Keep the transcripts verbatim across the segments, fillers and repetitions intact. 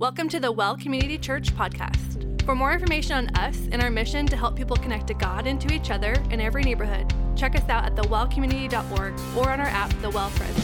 Welcome to the Well Community Church podcast. For more information on us and our mission to help people connect to God and to each other in every neighborhood, check us out at the well community dot org or on our app, The Well Friends.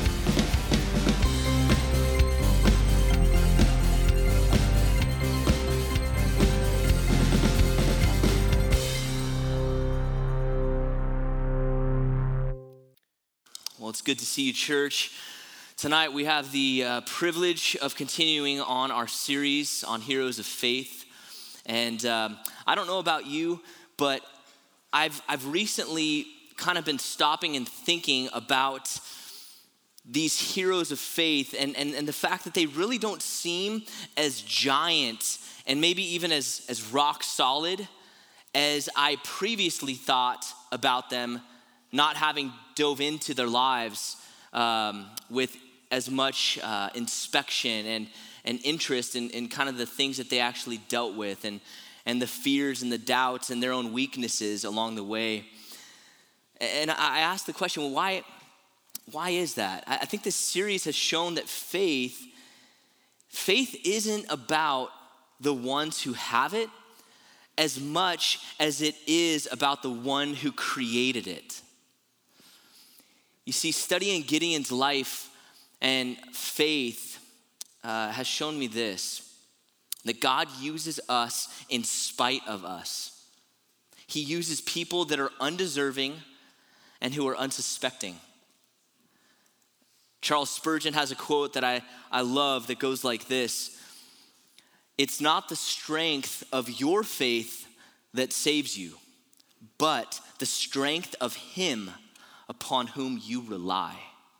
Well, it's good to see you, church. Tonight we have the uh, privilege of continuing on our series on Heroes of Faith. And um, I don't know about you, but I've I've recently kind of been stopping and thinking about these heroes of faith and, and, and the fact that they really don't seem as giant and maybe even as, as rock solid as I previously thought about them, not having dove into their lives um, with as much uh, inspection and, and interest in, in kind of the things that they actually dealt with and, and the fears and the doubts and their own weaknesses along the way. And I asked the question, well, why, why is that? I think this series has shown that faith, faith isn't about the ones who have it as much as it is about the one who created it. You see, studying Gideon's life and faith uh, has shown me this, that God uses us in spite of us. He uses people that are undeserving and who are unsuspecting. Charles Spurgeon has a quote that I, I love that goes like this: "It's not the strength of your faith that saves you, but the strength of him upon whom you rely."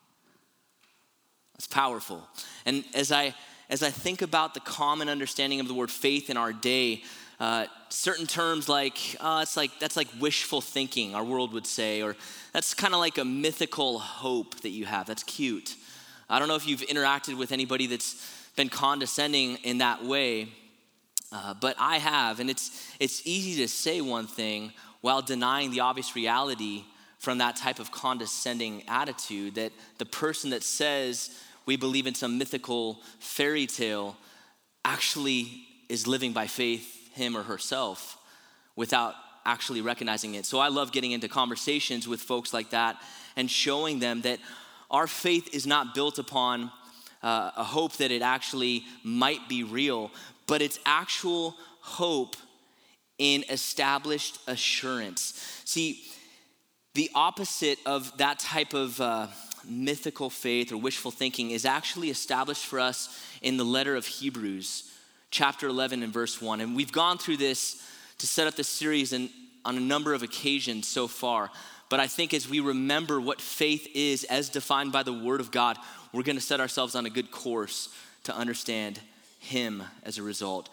That's powerful. And as I as I think about the common understanding of the word faith in our day, uh, certain terms like uh, it's like that's like wishful thinking, our world would say, or that's kind of like a mythical hope that you have. That's cute. I don't know if you've interacted with anybody that's been condescending in that way, uh, but I have, and it's it's easy to say one thing while denying the obvious reality from that type of condescending attitude, that the person that says we believe in some mythical fairy tale actually is living by faith, him or herself, without actually recognizing it. So I love getting into conversations with folks like that and showing them that our faith is not built upon uh, a hope that it actually might be real, but it's actual hope in established assurance. See, the opposite of that type of uh, mythical faith or wishful thinking is actually established for us in the letter of Hebrews, chapter eleven and verse one. And we've gone through this to set up this series in, on a number of occasions so far. But I think as we remember what faith is as defined by the Word of God, we're going to set ourselves on a good course to understand Him as a result.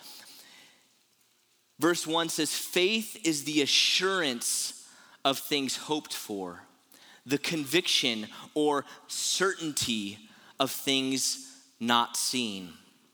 Verse one says, "Faith is the assurance of things hoped for, the conviction or certainty of things not seen."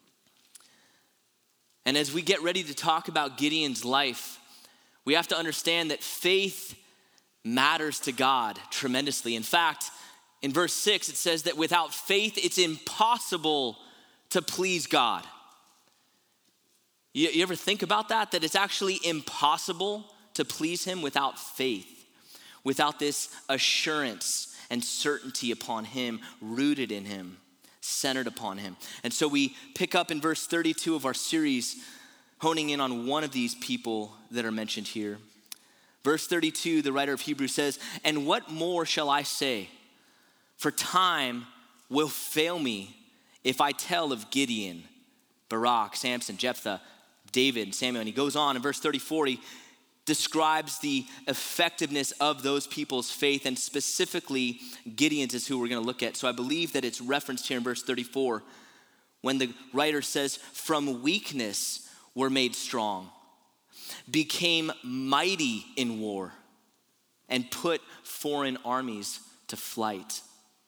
And as we get ready to talk about Gideon's life, we have to understand that faith matters to God tremendously. In fact, in verse six, it says that without faith, it's impossible to please God. You, you ever think about that? That it's actually impossible to please him without faith, without this assurance and certainty upon him, rooted in him, centered upon him. And so we pick up in verse thirty-two of our series, honing in on one of these people that are mentioned here. Verse thirty-two, the writer of Hebrews says, "And what more shall I say? For time will fail me if I tell of Gideon, Barak, Samson, Jephthah, David, Samuel." And he goes on in verse thirty-four, he describes the effectiveness of those people's faith, and specifically Gideon's is who we're going to look at. So I believe that it's referenced here in verse thirty-four when the writer says, "From weakness were made strong, became mighty in war, and put foreign armies to flight."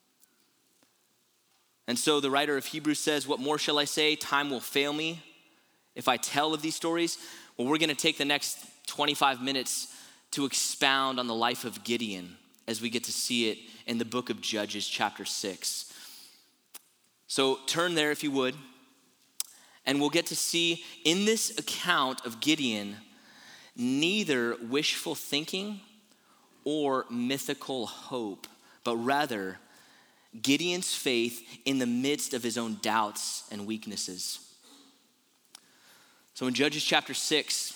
And so the writer of Hebrews says, "What more shall I say? Time will fail me if I tell of these stories." Well, we're going to take the next twenty-five minutes to expound on the life of Gideon as we get to see it in the book of Judges, chapter six. So turn there if you would, And we'll get to see in this account of Gideon, neither wishful thinking or mythical hope, but rather Gideon's faith in the midst of his own doubts and weaknesses. So in Judges chapter six,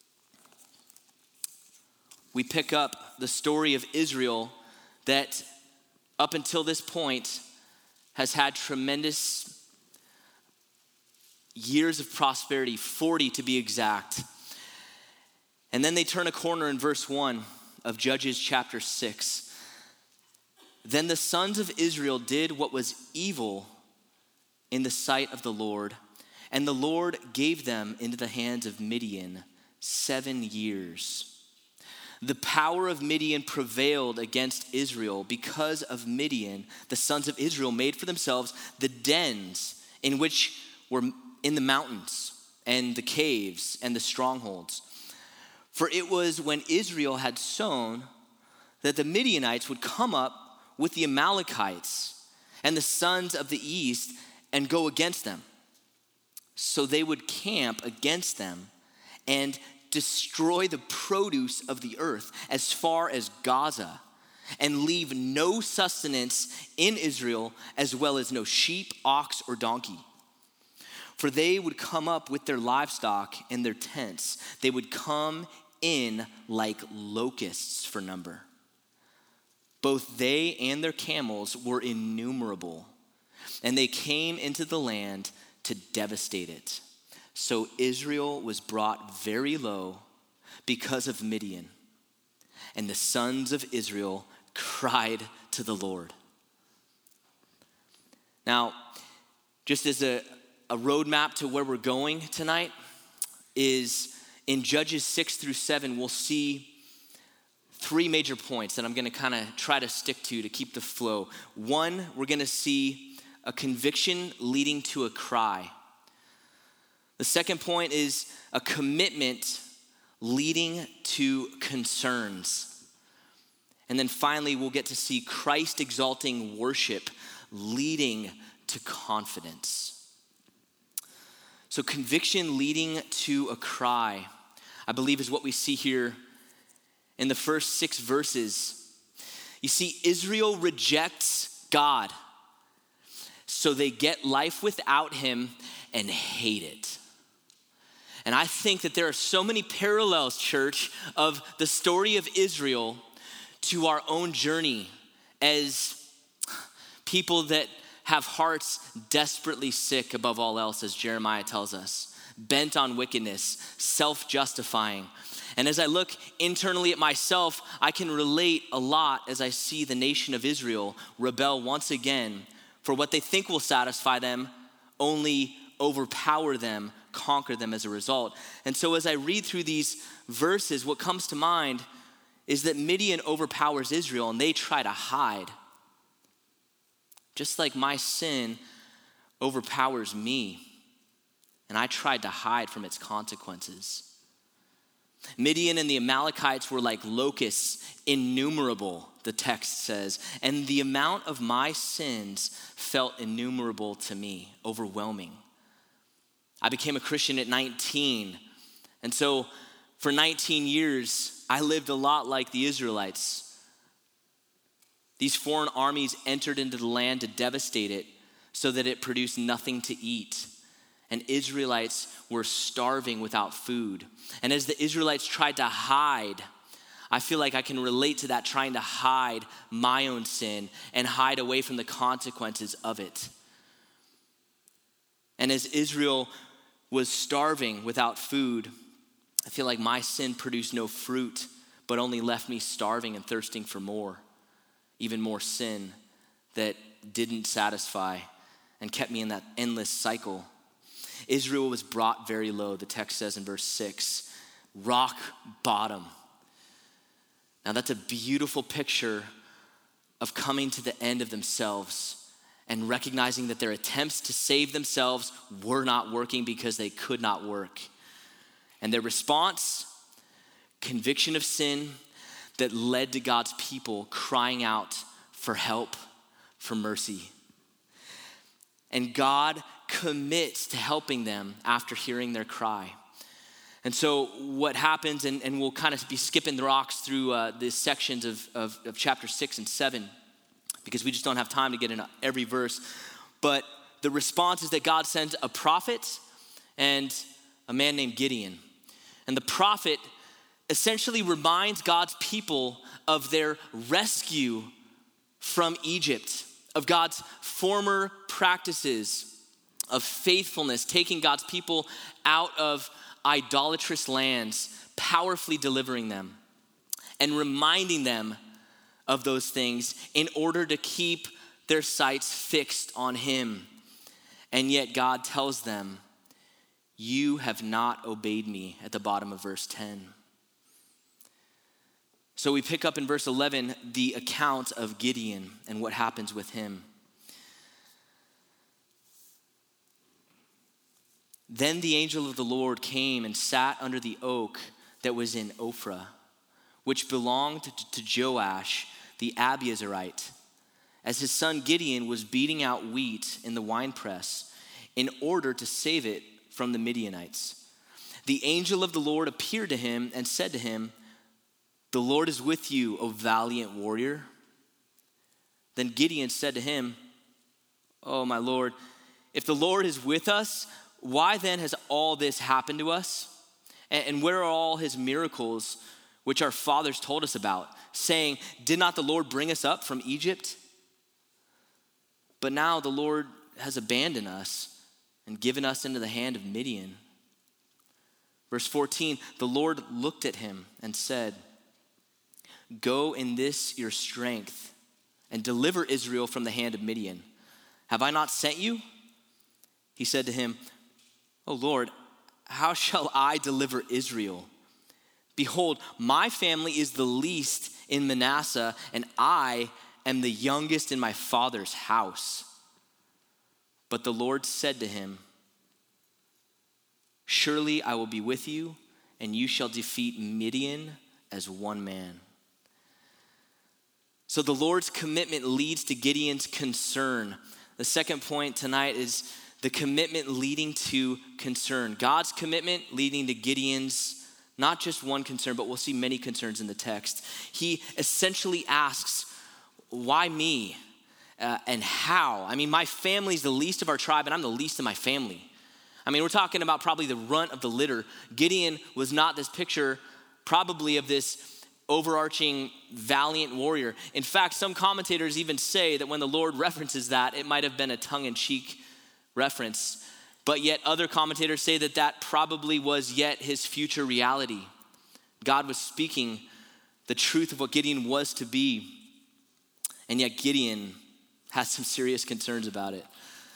we pick up the story of Israel that up until this point has had tremendous years of prosperity, forty to be exact. And then they turn a corner in verse one of Judges chapter six. Then the sons of Israel did what was evil in the sight of the Lord, and the Lord gave them into the hands of Midian seven years. The power of Midian prevailed against Israel. Because of Midian, the sons of Israel made for themselves the dens in which were in the mountains and the caves and the strongholds. For it was when Israel had sown that the Midianites would come up with the Amalekites and the sons of the east and go against them. So they would camp against them and destroy the produce of the earth as far as Gaza, and leave no sustenance in Israel, as well as no sheep, ox, or donkey. For they would come up with their livestock and their tents. They would come in like locusts for number. Both they and their camels were innumerable, and they came into the land to devastate it. So Israel was brought very low because of Midian, and the sons of Israel cried to the Lord. Now, just as a, a roadmap to where we're going tonight is in Judges six through seven, we'll see three major points that I'm gonna kind of try to stick to to keep the flow. One, we're gonna see a conviction leading to a cry. The second point is a commitment leading to concerns. And then finally, we'll get to see Christ exalting worship leading to confidence. So conviction leading to a cry, I believe, is what we see here in the first six verses. You see, Israel rejects God, so they get life without him and hate it. And I think that there are so many parallels, church, of the story of Israel to our own journey as people that have hearts desperately sick above all else, as Jeremiah tells us, bent on wickedness, self-justifying. And as I look internally at myself, I can relate a lot as I see the nation of Israel rebel once again for what they think will satisfy them, only overpower them, conquer them as a result. And so as I read through these verses, what comes to mind is that Midian overpowers Israel and they try to hide. Just like my sin overpowers me, and I tried to hide from its consequences. Midian and the Amalekites were like locusts, innumerable, the text says, and the amount of my sins felt innumerable to me, overwhelming. I became a Christian at nineteen, and so for nineteen years, I lived a lot like the Israelites. These foreign armies entered into the land to devastate it so that it produced nothing to eat. And Israelites were starving without food. And as the Israelites tried to hide, I feel like I can relate to that, trying to hide my own sin and hide away from the consequences of it. And as Israel was starving without food, I feel like my sin produced no fruit, but only left me starving and thirsting for more. Even more sin that didn't satisfy and kept me in that endless cycle. Israel was brought very low, the text says in verse six, rock bottom. Now that's a beautiful picture of coming to the end of themselves and recognizing that their attempts to save themselves were not working because they could not work. And their response, conviction of sin, that led to God's people crying out for help, for mercy. And God commits to helping them after hearing their cry. And so what happens, and, and we'll kind of be skipping the rocks through uh, the sections of, of, of chapter six and seven, because we just don't have time to get into every verse. But the response is that God sends a prophet and a man named Gideon. And the prophet essentially reminds God's people of their rescue from Egypt, of God's former practices of faithfulness, taking God's people out of idolatrous lands, powerfully delivering them, and reminding them of those things in order to keep their sights fixed on him. And yet God tells them, you have not obeyed me, at the bottom of verse ten. So we pick up in verse eleven the account of Gideon and what happens with him. Then the angel of the Lord came and sat under the oak that was in Ophrah, which belonged to Joash the Abiezrite, as his son Gideon was beating out wheat in the winepress in order to save it from the Midianites. The angel of the Lord appeared to him and said to him, the Lord is with you, O valiant warrior. Then Gideon said to him, oh, my Lord, if the Lord is with us, why then has all this happened to us? And where are all his miracles which our fathers told us about, saying, did not the Lord bring us up from Egypt? But now the Lord has abandoned us and given us into the hand of Midian. Verse fourteen, the Lord looked at him and said, go in this your strength and deliver Israel from the hand of Midian. Have I not sent you? He said to him, oh Lord, how shall I deliver Israel? Behold, my family is the least in Manasseh, and I am the youngest in my father's house. But the Lord said to him, surely I will be with you, and you shall defeat Midian as one man. So the Lord's commitment leads to Gideon's concern. The second point tonight is the commitment leading to concern. God's commitment leading to Gideon's, not just one concern, but we'll see many concerns in the text. He essentially asks, why me? Uh, and how? I mean, my family's the least of our tribe, and I'm the least of my family. I mean, we're talking about probably the runt of the litter. Gideon was not this picture, probably, of this overarching valiant warrior. In fact, some commentators even say that when the Lord references that, it might have been a tongue-in-cheek reference. But yet other commentators say that that probably was yet his future reality. God was speaking the truth of what Gideon was to be. And yet Gideon has some serious concerns about it.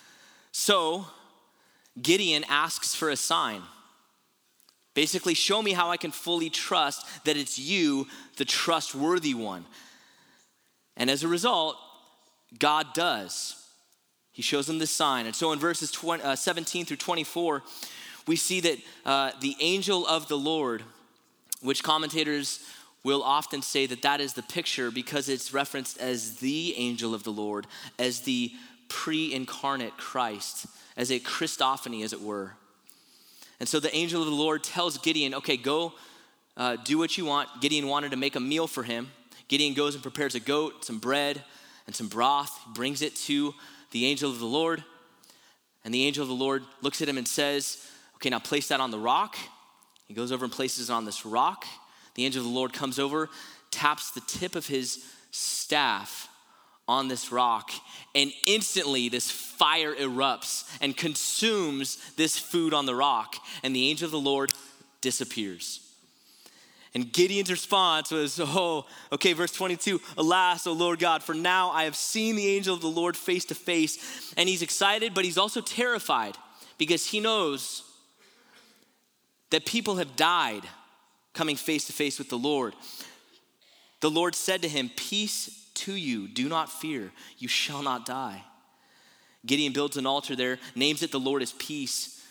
So Gideon asks for a sign. Basically, show me how I can fully trust that it's you, the trustworthy one. And as a result, God does. He shows him this sign. And so in verses twenty, uh, seventeen through twenty-four, we see that uh, the angel of the Lord, which commentators will often say that that is the picture because it's referenced as the angel of the Lord, as the pre-incarnate Christ, as a Christophany, as it were. And so the angel of the Lord tells Gideon, okay, go uh, do what you want. Gideon wanted to make a meal for him. Gideon goes and prepares a goat, some bread, and some broth. He brings it to the angel of the Lord. And the angel of the Lord looks at him and says, okay, now place that on the rock. He goes over and places it on this rock. The angel of the Lord comes over, taps the tip of his staff on this rock, and instantly this fire erupts and consumes this food on the rock, and the angel of the Lord disappears. And Gideon's response was, oh, okay, verse twenty-two, alas, O Lord God, for now I have seen the angel of the Lord face to face. And he's excited, but he's also terrified because he knows that people have died coming face to face with the Lord. The Lord said to him, peace to you, do not fear, you shall not die. Gideon builds an altar there, names it the Lord is peace.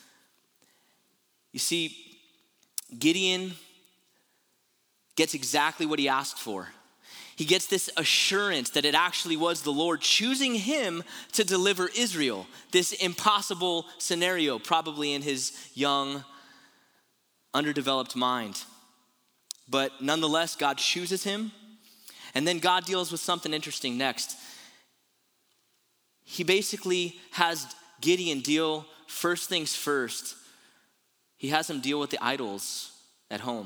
You see, Gideon gets exactly what he asked for. he gets this assurance that it actually was the Lord choosing him to deliver Israel. This impossible scenario, probably in his young, underdeveloped mind. But nonetheless, God chooses him. And then God deals with something interesting next. He basically has Gideon deal, first things first, he has him deal with the idols at home.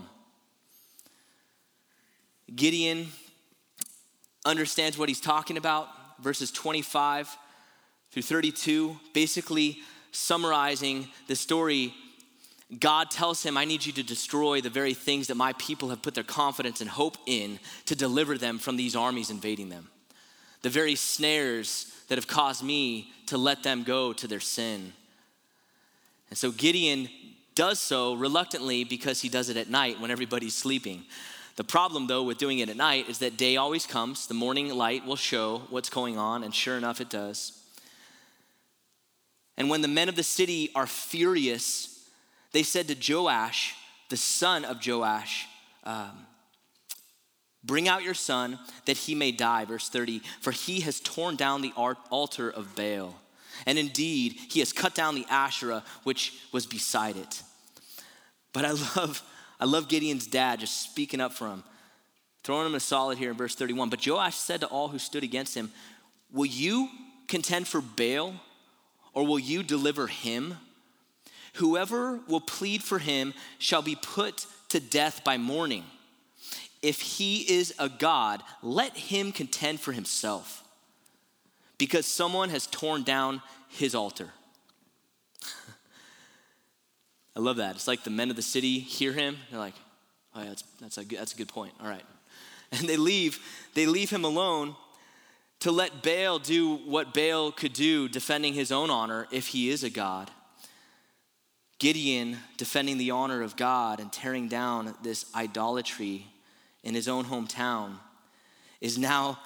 Gideon understands what he's talking about, verses twenty-five through thirty-two, basically summarizing the story. God tells him, I need you to destroy the very things that my people have put their confidence and hope in to deliver them from these armies invading them. The very snares that have caused me to let them go to their sin. And so Gideon does so reluctantly because he does it at night when everybody's sleeping. The problem, though, with doing it at night is that day always comes. The morning light will show what's going on, and sure enough, it does. And when the men of the city are furious, they said to Joash, the son of Joash, um, bring out your son that he may die, verse thirty, for he has torn down the altar of Baal. And indeed, he has cut down the Asherah, which was beside it. But I love I love Gideon's dad just speaking up for him, throwing him a solid here in verse thirty-one. But Joash said to all who stood against him, will you contend for Baal, or will you deliver him? Whoever will plead for him shall be put to death by morning. If he is a god, let him contend for himself, because someone has torn down his altar. I love that. It's like the men of the city hear him. They're like, oh yeah, that's, that's, a, good, that's a good point. All right. And they leave, they leave him alone to let Baal do what Baal could do, defending his own honor if he is a god. Gideon defending the honor of God and tearing down this idolatry in his own hometown is now,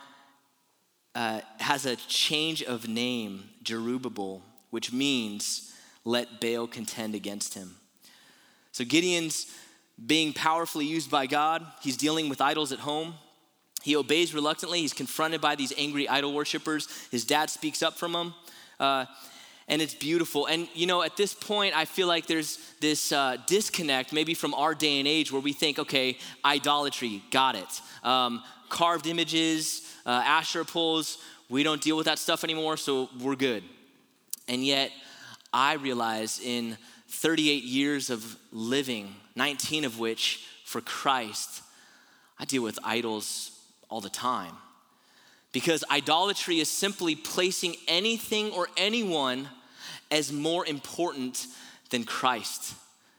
uh, has a change of name, Jerubbaal, which means let Baal contend against him. So Gideon's being powerfully used by God. He's dealing with idols at home. He obeys reluctantly. He's confronted by these angry idol worshipers. His dad speaks up from him. Uh, and it's beautiful. And you know, at this point, I feel like there's this uh, disconnect maybe from our day and age where we think, okay, idolatry, got it. Um, carved images, uh, Asherah poles, we don't deal with that stuff anymore, so we're good. And yet, I realize in thirty-eight years of living, nineteen of which for Christ, I deal with idols all the time. Because idolatry is simply placing anything or anyone as more important than Christ.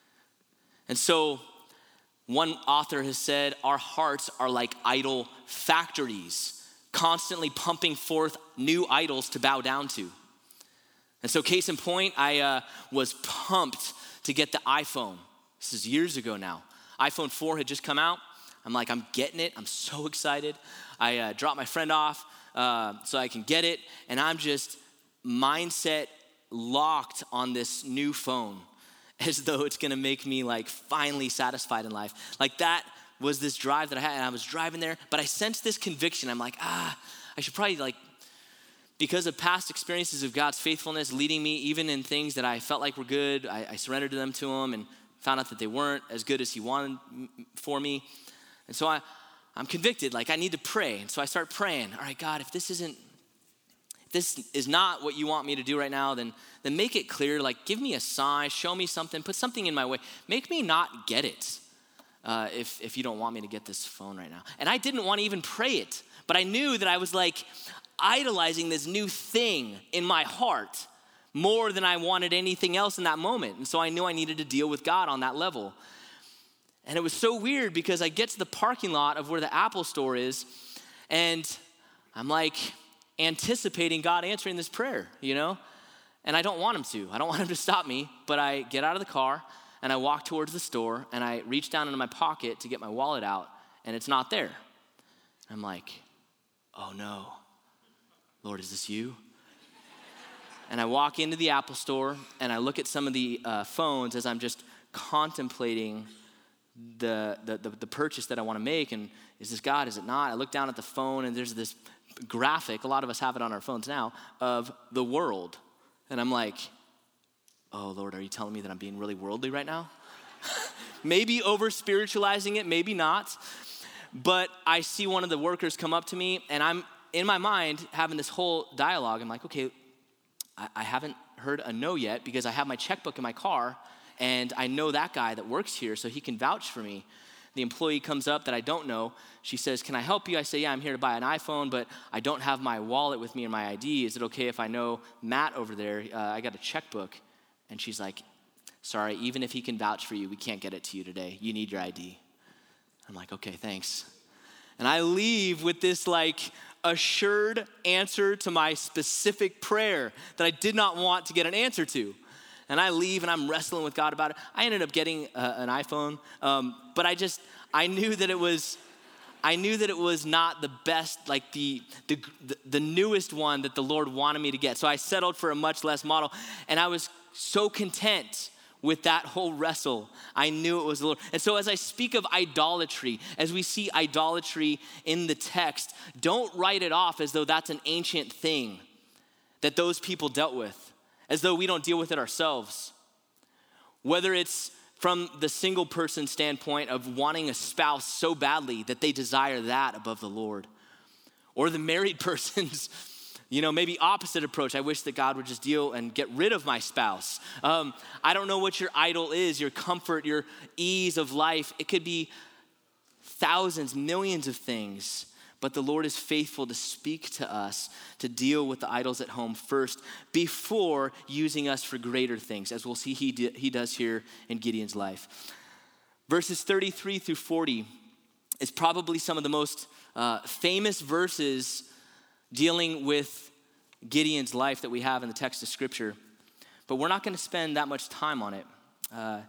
And so, one author has said, our hearts are like idol factories, constantly pumping forth new idols to bow down to. And so case in point, I uh, was pumped to get the iPhone. This is years ago now. iPhone four had just come out. I'm like, I'm getting it. I'm so excited. I uh, dropped my friend off uh, so I can get it. And I'm just mindset locked on this new phone as though it's gonna make me like finally satisfied in life. Like that was this drive that I had, and I was driving there, but I sensed this conviction. I'm like, ah, I should probably like, because of past experiences of God's faithfulness leading me even in things that I felt like were good, I, I surrendered to them to him and found out that they weren't as good as he wanted for me. And so I, I'm convicted, like I need to pray. And so I start praying, all right, God, if this isn't, if this is not what you want me to do right now, then, then make it clear, like give me a sign, show me something, put something in my way. Make me not get it uh, if, if you don't want me to get this phone right now. And I didn't want to even pray it, but I knew that I was like idolizing this new thing in my heart more than I wanted anything else in that moment. And so I knew I needed to deal with God on that level. And it was so weird because I get to the parking lot of where the Apple store is, and I'm like anticipating God answering this prayer, you know? And I don't want him to. I don't want him to stop me, but I get out of the car and I walk towards the store and I reach down into my pocket to get my wallet out and it's not there. I'm like, oh no, Lord, is this you? And I walk into the Apple store and I look at some of the uh, phones as I'm just contemplating the, the, the, the purchase that I want to make, and is this God, is it not? I look down at the phone, and there's this graphic, a lot of us have it on our phones now, of the world. And I'm like, oh, Lord, are you telling me that I'm being really worldly right now? Maybe over-spiritualizing it, maybe not. But I see one of the workers come up to me, and I'm, in my mind, having this whole dialogue. I'm like, okay, I, I haven't heard a no yet because I have my checkbook in my car, and I know that guy that works here, so he can vouch for me. The employee comes up that I don't know. She says, can I help you? I say, yeah, I'm here to buy an iPhone, but I don't have my wallet with me or my I D. Is it okay if I know Matt over there? Uh, I got a checkbook. And she's like, sorry, even if he can vouch for you, we can't get it to you today. You need your I D. I'm like, okay, thanks. And I leave with this like assured answer to my specific prayer that I did not want to get an answer to. And I leave and I'm wrestling with God about it. I ended up getting uh, an iPhone, um, but I just, I knew that it was, I knew that it was not the best, like the, the the newest one that the Lord wanted me to get. So I settled for a much less model, and I was so content with that whole wrestle. I knew it was the Lord. And so as I speak of idolatry, as we see idolatry in the text, don't write it off as though that's an ancient thing that those people dealt with, as though we don't deal with it ourselves. Whether it's from the single person standpoint of wanting a spouse so badly that they desire that above the Lord, or the married person's, you know, maybe opposite approach. I wish that God would just deal and get rid of my spouse. Um, I don't know what your idol is, your comfort, your ease of life. It could be thousands, millions of things. But the Lord is faithful to speak to us, to deal with the idols at home first before using us for greater things, as we'll see he, d- he does here in Gideon's life. Verses thirty-three through forty is probably some of the most uh, famous verses dealing with Gideon's life that we have in the text of Scripture. But we're not going to spend that much time on it. Uh,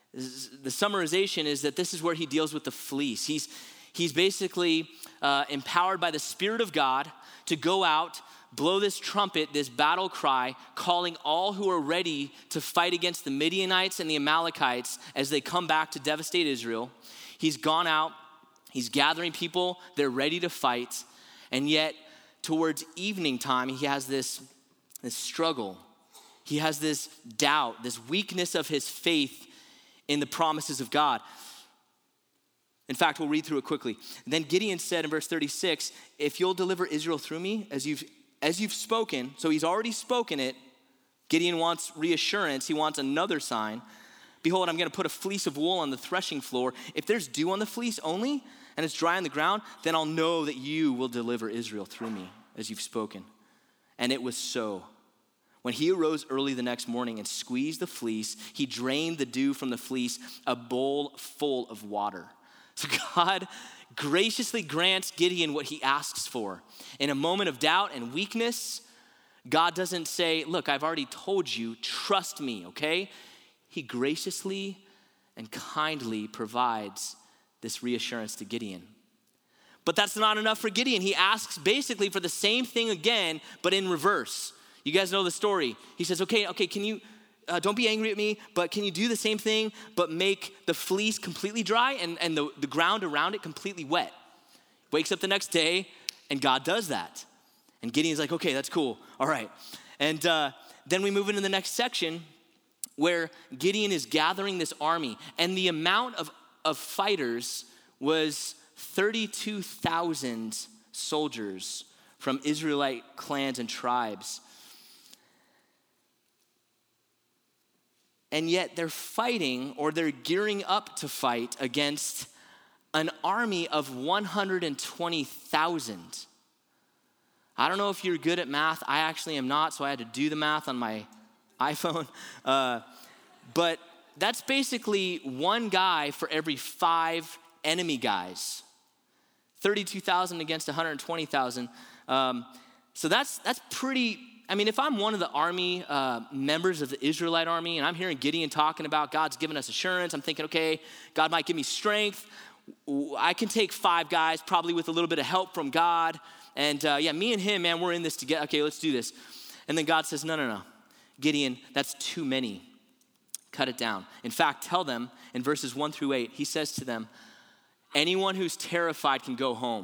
the summarization is that this is where he deals with the fleece. He's He's basically uh, empowered by the Spirit of God to go out, blow this trumpet, this battle cry, calling all who are ready to fight against the Midianites and the Amalekites as they come back to devastate Israel. He's gone out, he's gathering people, they're ready to fight, and yet towards evening time, he has this, this struggle. He has this doubt, this weakness of his faith in the promises of God. In fact, we'll read through it quickly. Then Gideon said in verse thirty-six, if you'll deliver Israel through me, as you've, as you've spoken, so he's already spoken it, Gideon wants reassurance, he wants another sign. Behold, I'm gonna put a fleece of wool on the threshing floor. If there's dew on the fleece only, and it's dry on the ground, then I'll know that you will deliver Israel through me, as you've spoken. And it was so. When he arose early the next morning and squeezed the fleece, he drained the dew from the fleece, a bowl full of water. So God graciously grants Gideon what he asks for. In a moment of doubt and weakness, God doesn't say, look, I've already told you, trust me, okay? He graciously and kindly provides this reassurance to Gideon. But that's not enough for Gideon. He asks basically for the same thing again, but in reverse. You guys know the story. He says, okay, okay, can you, Uh, don't be angry at me, but can you do the same thing, but make the fleece completely dry and, and the, the ground around it completely wet? Wakes up the next day, and God does that. And Gideon's like, okay, that's cool. All right. And uh, then we move into the next section where Gideon is gathering this army, and the amount of, of fighters was thirty-two thousand soldiers from Israelite clans and tribes. And yet they're fighting, or they're gearing up to fight against an army of one hundred twenty thousand. I don't know if you're good at math. I actually am not, so I had to do the math on my iPhone. Uh, but that's basically one guy for every five enemy guys. thirty-two thousand against one hundred twenty thousand. Um, so that's that's pretty. I mean, if I'm one of the army uh, members of the Israelite army and I'm hearing Gideon talking about God's given us assurance, I'm thinking, okay, God might give me strength. I can take five guys, probably with a little bit of help from God. And uh, yeah, me and him, man, we're in this together. Okay, let's do this. And then God says, no, no, no. Gideon, that's too many. cut it down. In fact, tell them in verses one through eight, he says to them, anyone who's terrified can go home.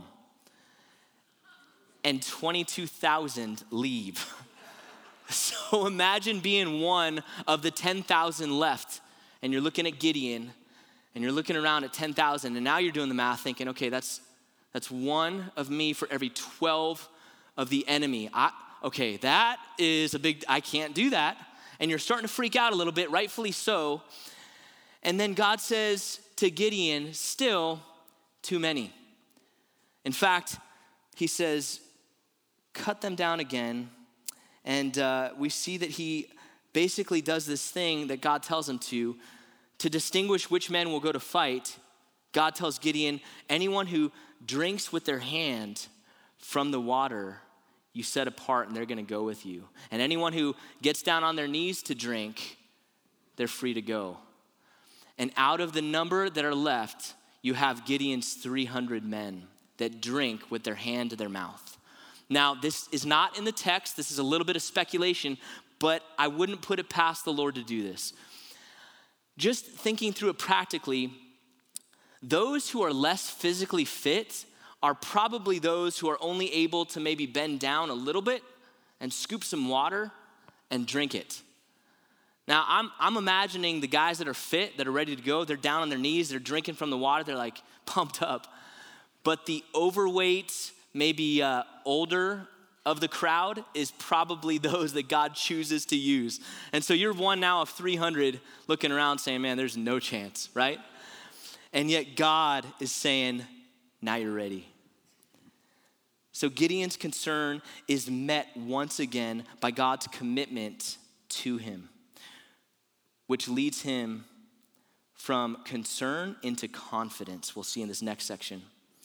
And twenty-two thousand leave. So imagine being one of the ten thousand left, and you're looking at Gideon, and you're looking around at ten thousand, and now you're doing the math thinking, okay, that's that's one of me for every twelve of the enemy. I, okay, that is a big, I can't do that. And you're starting to freak out a little bit, rightfully so. And then God says to Gideon, still too many. In fact, he says, cut them down again. And uh, we see that he basically does this thing that God tells him to, to distinguish which men will go to fight. God tells Gideon, anyone who drinks with their hand from the water, you set apart and they're gonna go with you. And anyone who gets down on their knees to drink, they're free to go. And out of the number that are left, you have Gideon's three hundred men that drink with their hand to their mouth. Now, this is not in the text. This is a little bit of speculation, but I wouldn't put it past the Lord to do this. Just thinking through it practically, those who are less physically fit are probably those who are only able to maybe bend down a little bit and scoop some water and drink it. Now, I'm, I'm imagining the guys that are fit, that are ready to go, they're down on their knees, they're drinking from the water, they're like pumped up. But the overweight, maybe uh, older of the crowd is probably those that God chooses to use. And so you're one now of three hundred looking around saying, man, there's no chance, right? And yet God is saying, now you're ready. So Gideon's concern is met once again by God's commitment to him, which leads him from concern into confidence. We'll see in this next section.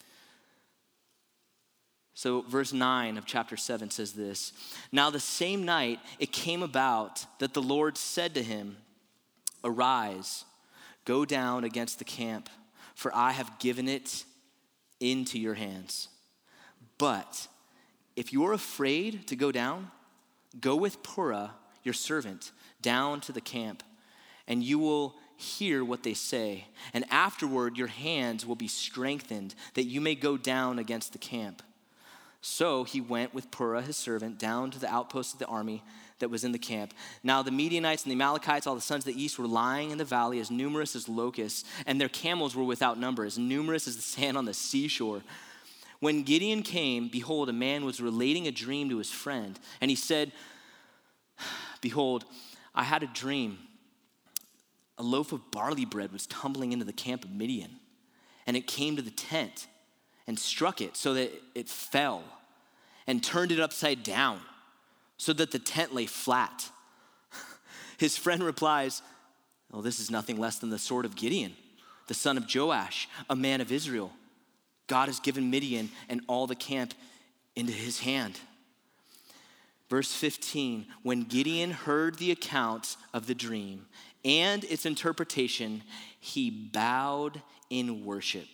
So verse nine of chapter seven says this, now the same night it came about that the Lord said to him, arise, go down against the camp, for I have given it into your hands. But if you're afraid to go down, go with Purah, your servant, down to the camp, and you will hear what they say. And afterward, your hands will be strengthened, that you may go down against the camp. So he went with Purah, his servant, down to the outpost of the army that was in the camp. Now the Midianites and the Amalekites, all the sons of the east, were lying in the valley as numerous as locusts, and their camels were without number, as numerous as the sand on the seashore. When Gideon came, behold, a man was relating a dream to his friend. And he said, behold, I had a dream. A loaf of barley bread was tumbling into the camp of Midian. And it came to the tent and struck it so that it fell and turned it upside down so that the tent lay flat. His friend replies, well, this is nothing less than the sword of Gideon, the son of Joash, a man of Israel. God has given Midian and all the camp into his hand. Verse fifteen, when Gideon heard the account of the dream and its interpretation, he bowed in worship.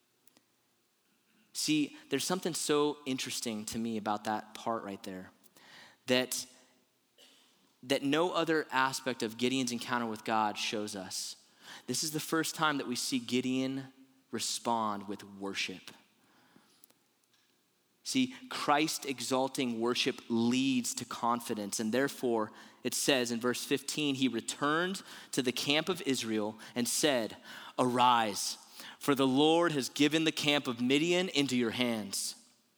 See, there's something so interesting to me about that part right there, that, that no other aspect of Gideon's encounter with God shows us. This is the first time that we see Gideon respond with worship. See, Christ exalting worship leads to confidence, and therefore it says in verse fifteen, he returned to the camp of Israel and said, arise, for the Lord has given the camp of Midian into your hands.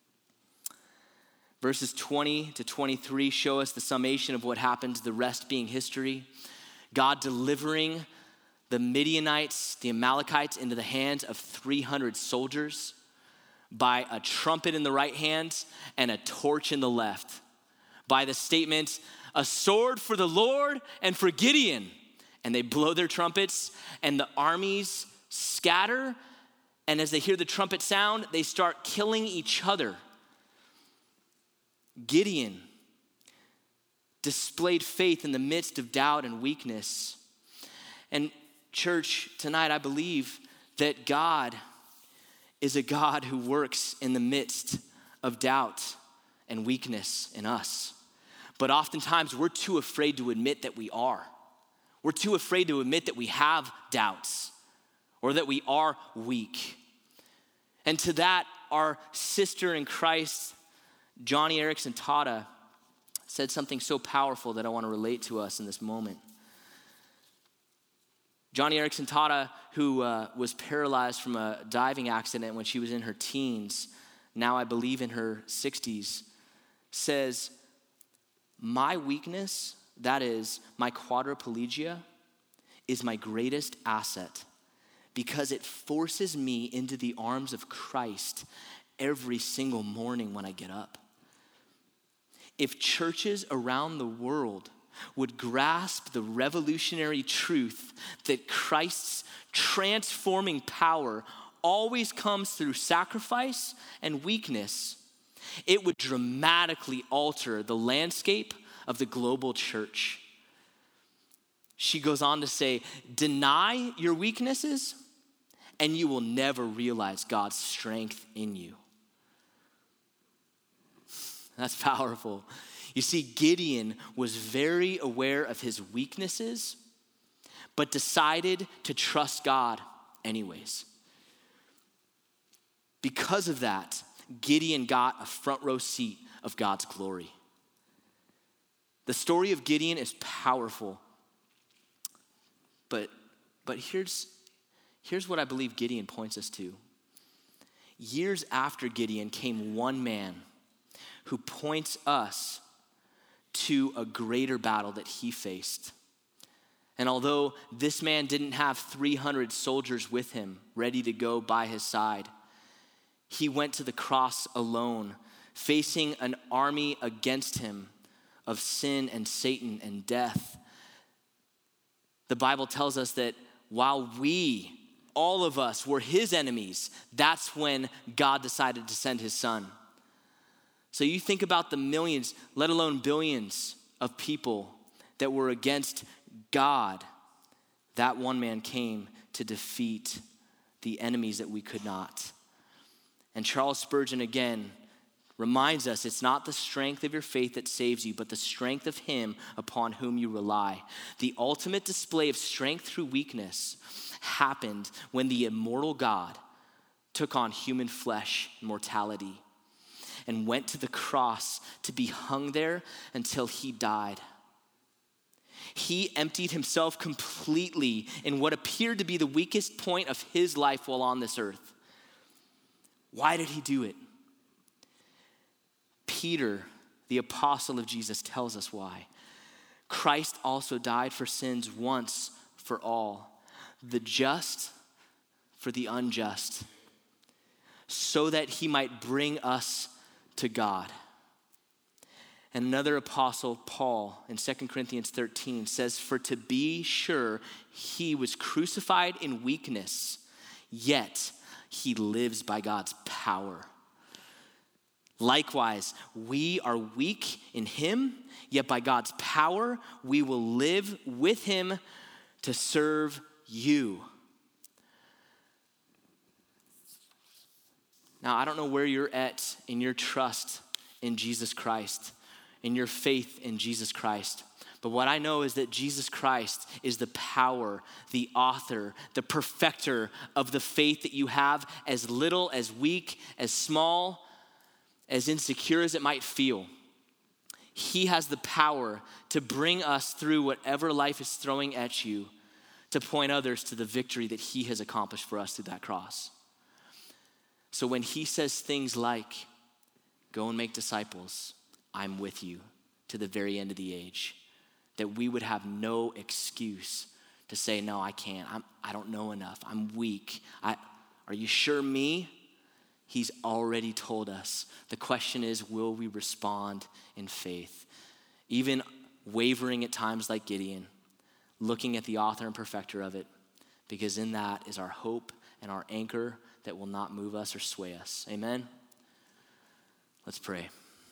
Verses twenty to twenty-three show us the summation of what happens, the rest being history. God delivering the Midianites, the Amalekites, into the hands of three hundred soldiers by a trumpet in the right hand and a torch in the left. By the statement, a sword for the Lord and for Gideon. And they blow their trumpets and the armies scatter. And as they hear the trumpet sound, they start killing each other. Gideon displayed faith in the midst of doubt and weakness. And church, tonight I believe that God is a God who works in the midst of doubt and weakness in us. But oftentimes we're too afraid to admit that we are. We're too afraid to admit that we have doubts or that we are weak. And to that, our sister in Christ, Joni Eareckson Tada, said something so powerful that I want to relate to us in this moment. Joni Eareckson Tada, who uh, was paralyzed from a diving accident when she was in her teens, now I believe in her sixties, says, my weakness, that is my quadriplegia, is my greatest asset because it forces me into the arms of Christ every single morning when I get up. If churches around the world would grasp the revolutionary truth that Christ's transforming power always comes through sacrifice and weakness, it would dramatically alter the landscape of the global church. She goes on to say, deny your weaknesses and you will never realize God's strength in you. That's powerful. You see, Gideon was very aware of his weaknesses, but decided to trust God anyways. Because of that, Gideon got a front row seat of God's glory. The story of Gideon is powerful, but, but here's, here's what I believe Gideon points us to. Years after Gideon came one man who points us to a greater battle that he faced. And although this man didn't have three hundred soldiers with him ready to go by his side, he went to the cross alone, facing an army against him of sin and Satan and death. The Bible tells us that while we, all of us, were his enemies, that's when God decided to send his son. So you think about the millions, let alone billions of people that were against God. That one man came to defeat the enemies that we could not. And Charles Spurgeon again reminds us it's not the strength of your faith that saves you, but the strength of him upon whom you rely. The ultimate display of strength through weakness happened when the immortal God took on human flesh and mortality and went to the cross to be hung there until he died. He emptied himself completely in what appeared to be the weakest point of his life while on this earth. Why did he do it? Peter, the apostle of Jesus, tells us why. Christ also died for sins once for all, the just for the unjust, so that he might bring us to God. And another apostle, Paul, in Second Corinthians thirteen says, for to be sure, he was crucified in weakness, yet he lives by God's power. Likewise, we are weak in him, yet by God's power, we will live with him to serve you. Now, I don't know where you're at in your trust in Jesus Christ, in your faith in Jesus Christ. But what I know is that Jesus Christ is the power, the author, the perfecter of the faith that you have, as little, as weak, as small, as insecure as it might feel. He has the power to bring us through whatever life is throwing at you, to point others to the victory that he has accomplished for us through that cross. So when he says things like, go and make disciples, I'm with you to the very end of the age, that we would have no excuse to say, no, I can't. I'm, I don't know enough. I'm weak. I, are you sure me? He's already told us. The question is, will we respond in faith? Even wavering at times like Gideon, looking at the author and perfecter of it, because in that is our hope and our anchor that will not move us or sway us. Amen? Let's pray.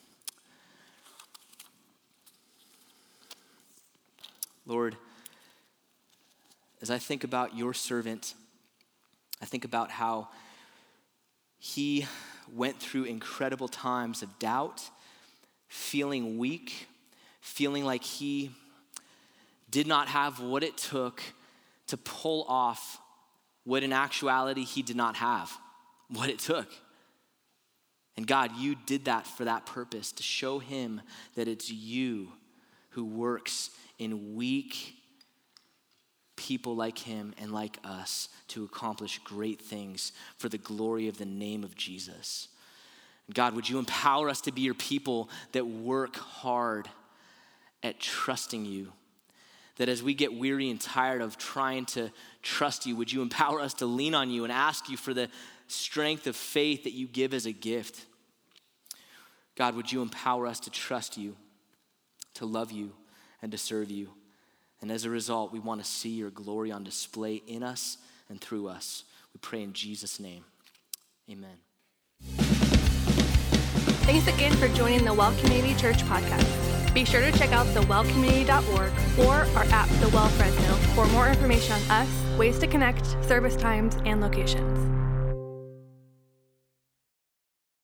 Lord, as I think about your servant, I think about how he went through incredible times of doubt, feeling weak, feeling like he did not have what it took to pull off what in actuality he did not have, what it took. And God, you did that for that purpose, to show him that it's you who works in weak people like him and like us to accomplish great things for the glory of the name of Jesus. God, would you empower us to be your people that work hard at trusting you? That as we get weary and tired of trying to trust you, would you empower us to lean on you and ask you for the strength of faith that you give as a gift? God, would you empower us to trust you, to love you, and to serve you? And as a result, we want to see your glory on display in us and through us. We pray in Jesus' name. Amen. Thanks again for joining the Well Community Church podcast. Be sure to check out the well community dot org or our app, The Well Fresno, for more information on us, ways to connect, service times, and locations.